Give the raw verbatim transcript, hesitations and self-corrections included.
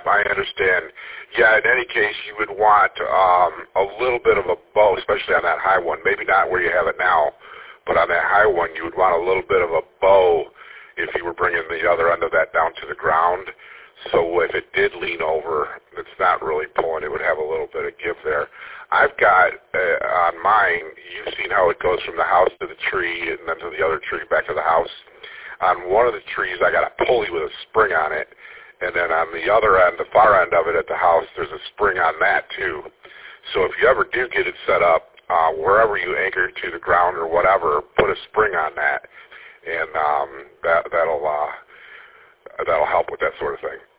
I understand. Yeah, in any case, you would want um, a little bit of a bow, especially on that high one. Maybe not where you have it now, but on that high one, you would want a little bit of a bow if you were bringing the other end of that down to the ground. So if it did lean over, it's not really pulling. It would have a little bit of give there. I've got, uh, on mine, you've seen how it goes from the house to the tree and then to the other tree back to the house. On one of the trees, I got a pulley with a spring on it. And then on the other end, the far end of it at the house, there's a spring on that too. So if you ever do get it set up, uh, wherever you anchor to the ground or whatever, put a spring on that, and um, that that'll uh, that'll help with that sort of thing.